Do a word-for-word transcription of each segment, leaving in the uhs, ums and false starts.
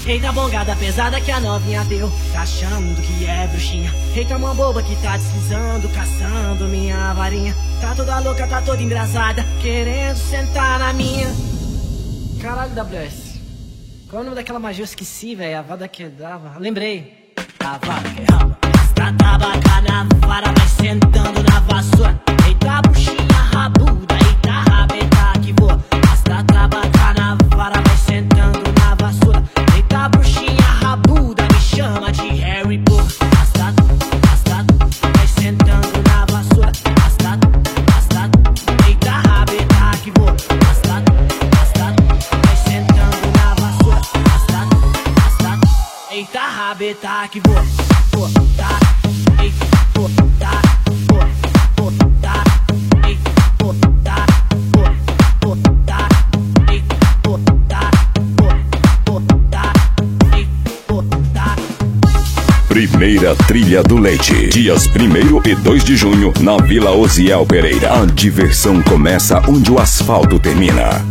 Eita bongada pesada que a novinha deu, tá achando que é bruxinha. Eita mão boba que tá deslizando, caçando minha varinha. Tá toda louca, tá toda embrasada, querendo sentar na minha. Caralho, W S, qual é o nome daquela magia? Eu esqueci, velho. A vada que dava. Lembrei. A vada que raba. Esta tabaca na vara, vai sentando na vassoura. Eita bruxinha rabuda, eita rabeta que voa. Esta tabaca na vara, vai sentando na vassoura. Eita bruxinha rabuda, me chama de Harry Potter. Asta, asta, vai sentando na vassoura. Asta, asta, eita rabeta que voa. Asta, asta, vai sentando na vassoura. Asta, asta, eita rabeta que voa. Voa, tá, eita, voa, tá, voa, voa, tá, eita, voa, tá, voa, voa, tá, eita, voa, tá, voa, voa, tá, eita, voa, tá. Primeira Trilha do Leite, dias primeiro e dois de junho, na Vila Osiel Pereira. A diversão começa onde o asfalto termina.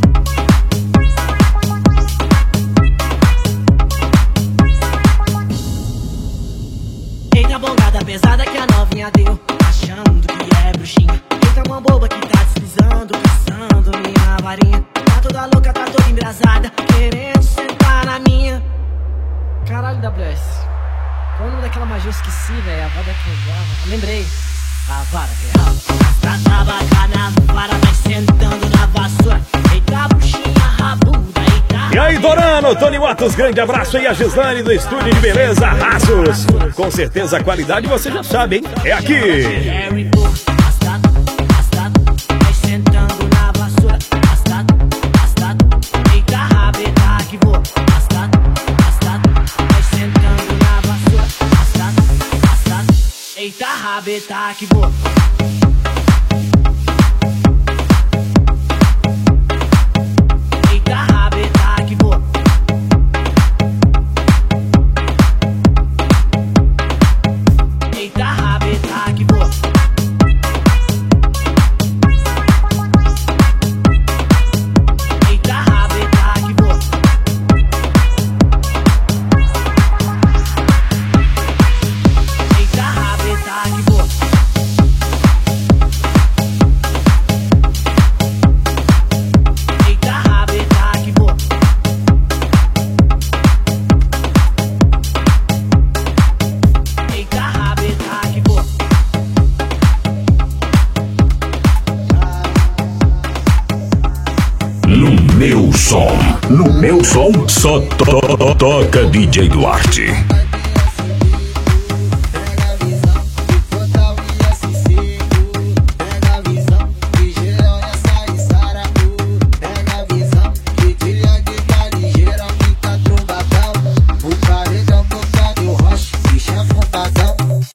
Eita bongada pesada que a novinha deu, achando que é bruxinha. Eita mão boba que tá deslizando, caçando minha varinha. Tá toda louca, tá toda embrasada, querendo sentar na minha. Caralho, W S, qual é o nome daquela magia? Eu esqueci, velho. A vada que dava. Lembrei. A vara que raba. Esta tabaca na vara, vai sentando na vassoura. Eita bruxinha rabuda, eita. E aí, Dorano, Tony Matos, grande abraço aí a Gislane do estúdio de beleza Raços. Com certeza a qualidade você já sabe, hein? É aqui. Harry Potter, astado, astado, vai sentando na vassoura. Astado, astado, eita rabeta que voa. Astado, astado, vai sentando na vassoura. Astado, astado, eita rabeta que voa. Eita rabeta que voa. Eita rabeta que voa. Eita rabeta que voa. Eita rabeta que voa. Eita rabeta que voa. Eita rabeta que voa. No meu som, no meu som, só to to toca D J Duarte.